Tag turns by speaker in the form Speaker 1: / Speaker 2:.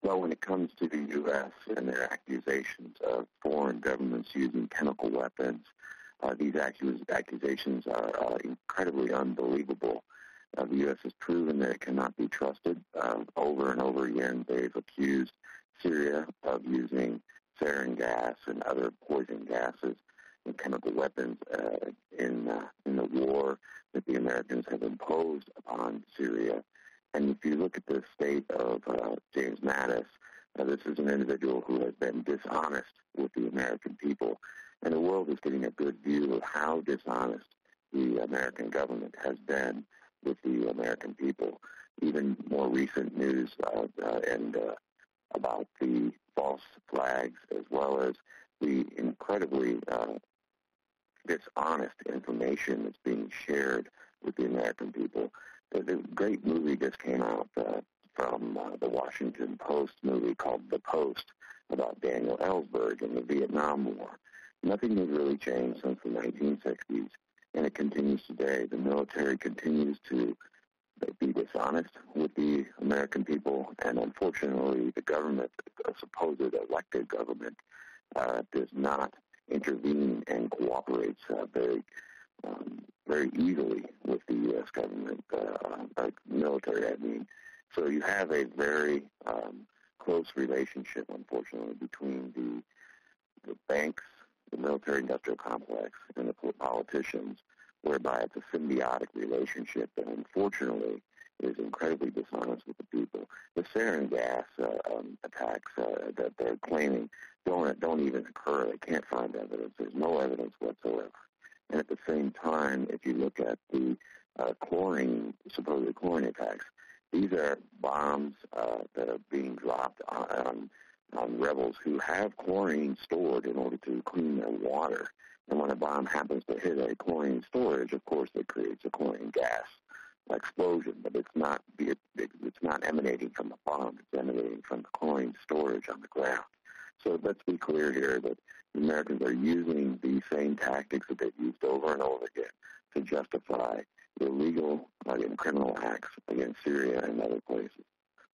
Speaker 1: Well, when it comes to the U.S. and their accusations of foreign governments using chemical weapons, these accusations are incredibly unbelievable. The U.S. has proven that it cannot be trusted. Over and over again, they've accused Syria of using sarin gas and other poison gases and chemical weapons in the war that the Americans have imposed upon Syria. And if you look at the state of James Mattis, this is an individual who has been dishonest with the American people. And the world is getting a good view of how dishonest the American government has been with the American people. Even more recent news about the false flags, as well as the incredibly dishonest information that's being shared with the American people. There's a great movie just came out from the Washington Post movie called The Post about Daniel Ellsberg and the Vietnam War. Nothing has really changed since the 1960s, and it continues today. The military continues to be dishonest with the American people, and unfortunately the government, a supposed elected government, does not intervene and cooperates very easily with the U.S. government, military, I mean. So you have a very close relationship, unfortunately, between the banks, the military-industrial complex, and the politicians, whereby it's a symbiotic relationship that, unfortunately, is incredibly dishonest with the people. The sarin gas attacks that they're claiming don't even occur. They can't find evidence. There's no evidence whatsoever. And at the same time, if you look at the supposed chlorine attacks, these are bombs that are being dropped on rebels who have chlorine stored in order to clean their water. And when a bomb happens to hit a chlorine storage, of course, it creates a chlorine gas explosion. But it's not emanating from the bomb. It's emanating from the chlorine storage on the ground. So let's be clear here that the Americans are using these same tactics that they've used over and over again to justify illegal and criminal acts against Syria and other places.